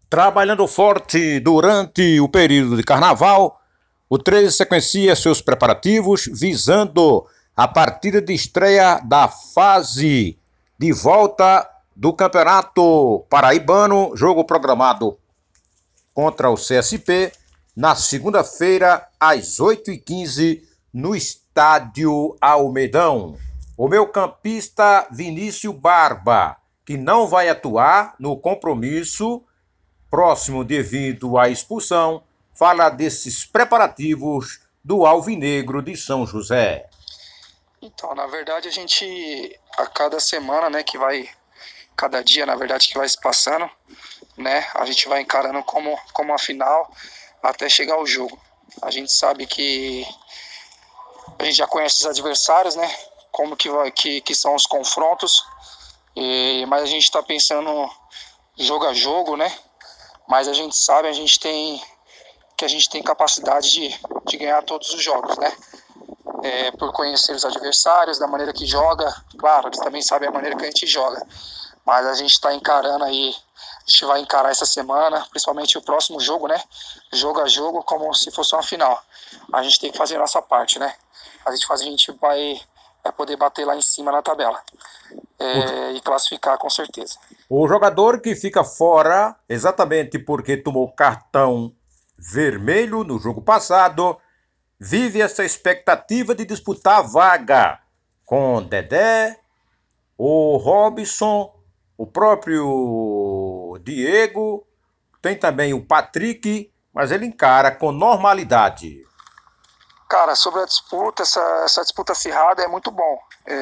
Trabalhando forte durante o período de carnaval, o 13 sequencia seus preparativos visando a partida de estreia da fase de volta do Campeonato Paraibano, jogo programado contra o CSP na segunda-feira às 8h15 no Estádio Almedão. O meu campista Vinícius Barba, que não vai atuar no compromisso próximo devido à expulsão, fala desses preparativos do Alvinegro de São José. Então, na verdade, a gente, a cada semana, né, cada dia, na verdade, que vai se passando, né, a gente vai encarando como a final até chegar ao jogo. A gente sabe que a gente já conhece os adversários, né, como que são os confrontos, mas a gente está pensando jogo a jogo, né, mas a gente sabe, a gente tem capacidade de ganhar todos os jogos, né, por conhecer os adversários, da maneira que joga, claro, eles também sabem a maneira que a gente joga, mas a gente está encarando aí, a gente vai encarar essa semana, principalmente o próximo jogo, né? Jogo a jogo, como se fosse uma final. A gente tem que fazer a nossa parte, né? A gente vai poder bater lá em cima na tabela O, e classificar com certeza. o jogador que fica fora exatamente porque tomou cartão vermelho no jogo passado vive essa expectativa de disputar a vaga com Dedé, o Robson, o próprio Diego, tem também o Patrick, mas ele encara com normalidade. Cara, sobre a disputa, essa disputa acirrada é muito bom.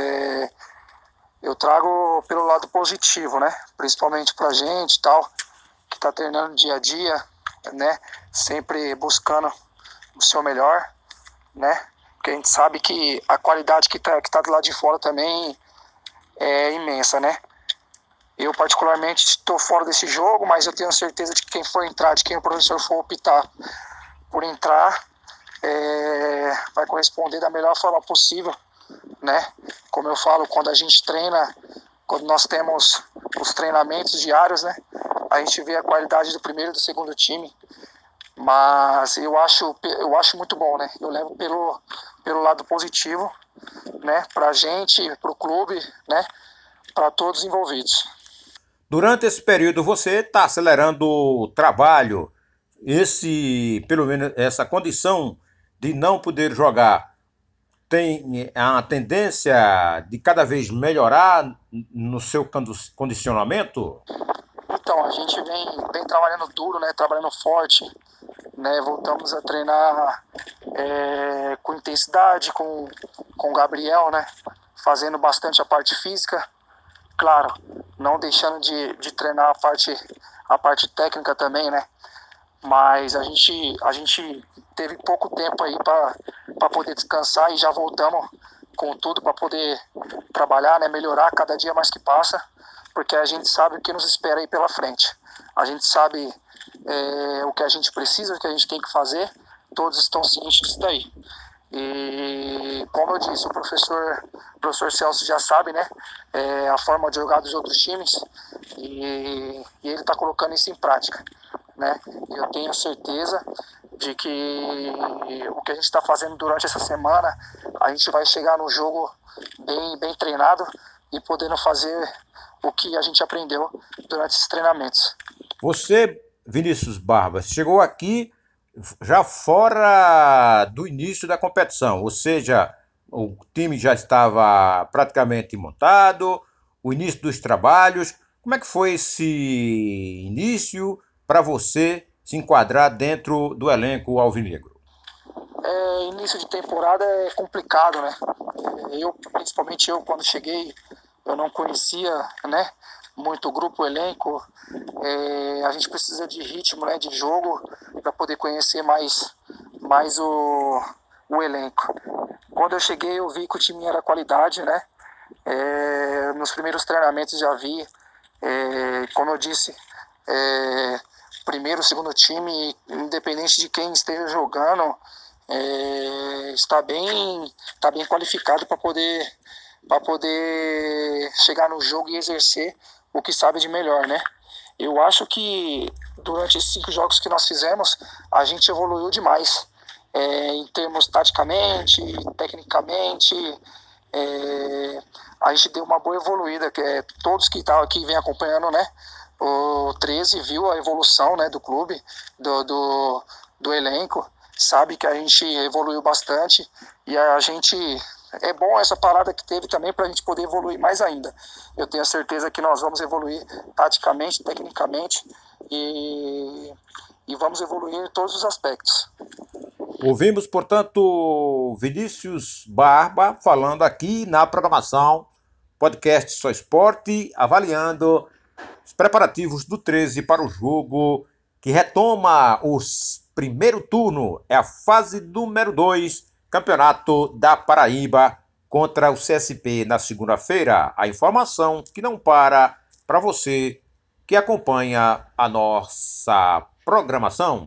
Eu trago pelo lado positivo, né? Principalmente pra gente e tal, que tá treinando dia a dia, né? Sempre buscando o seu melhor, né? Porque a gente sabe que a qualidade que tá do lado de fora também é imensa, né? Eu particularmente estou fora desse jogo, mas eu tenho certeza de que quem for entrar, de quem o professor for optar por entrar, vai corresponder da melhor forma possível, né? Como eu falo, quando a gente treina, quando nós temos os treinamentos diários, né? A gente vê a qualidade do primeiro e do segundo time, mas eu acho muito bom, né? Eu levo pelo lado positivo, né? Pra gente, pro clube, né? Para todos envolvidos. Durante esse período você está acelerando o trabalho, pelo menos essa condição de não poder jogar tem a tendência de cada vez melhorar no seu condicionamento? Então, a gente vem trabalhando duro, né? Trabalhando forte, né? Voltamos a treinar com intensidade, com o Gabriel, né? Fazendo bastante a parte física, claro, não deixando de treinar a parte técnica também, né? Mas a gente teve pouco tempo aí para poder descansar e já voltamos com tudo para poder trabalhar, né? Melhorar cada dia mais que passa, porque a gente sabe o que nos espera aí pela frente. A gente sabe o que a gente precisa, o que a gente tem que fazer, todos estão cientes disso daí. E como eu disse, o professor Celso já sabe, né, a forma de jogar dos outros times e ele está colocando isso em prática, né? Eu tenho certeza de que o que a gente está fazendo durante essa semana, a gente vai chegar no jogo bem treinado e podendo fazer o que a gente aprendeu durante esses treinamentos. Você, Vinícius Barbas, chegou aqui já fora do início da competição, ou seja, o time já estava praticamente montado, o início dos trabalhos. Como é que foi esse início para você se enquadrar dentro do elenco alvinegro? Início de temporada é complicado, né? Principalmente eu, quando cheguei, eu não conhecia, né, muito o grupo, o elenco. A gente precisa de ritmo, né, de jogo para poder conhecer mais o elenco. Quando eu cheguei, eu vi que o time era qualidade, né? Nos primeiros treinamentos já vi, como eu disse, primeiro, segundo time, independente de quem esteja jogando, está bem qualificado para poder chegar no jogo e exercer o que sabe de melhor, né? Eu acho que durante esses 5 jogos que nós fizemos, a gente evoluiu demais. Em termos taticamente, tecnicamente, a gente deu uma boa evoluída, todos que estavam aqui vêm acompanhando, né? O 13 viu a evolução, né, do clube, do elenco, sabe que a gente evoluiu bastante e a gente é bom essa parada que teve também para a gente poder evoluir mais ainda. Eu tenho a certeza que nós vamos evoluir taticamente, tecnicamente e vamos evoluir em todos os aspectos. Ouvimos, portanto, Vinícius Barba falando aqui na programação podcast Só Esporte, avaliando os preparativos do 13 para o jogo que retoma o primeiro turno, é a fase número 2, Campeonato da Paraíba contra o CSP na segunda-feira. A informação que não para você que acompanha a nossa programação.